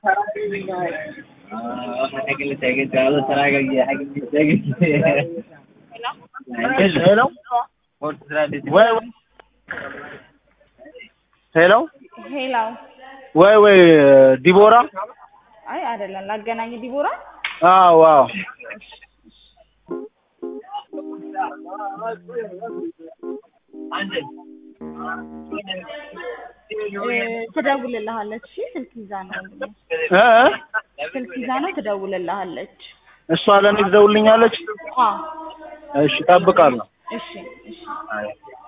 Hello. Hello. Hello. ወይ ዲቦራ አይ አይደለም ላገናኝ ዲቦራ ዋው ትደውልልሃለች ስልክ ይዛ ነው ስልክ ይዛ ነው ትደውልልሃለች እሷ ለኔ ትደውልልኛለች እሺ እጠብቃለሁ እሺ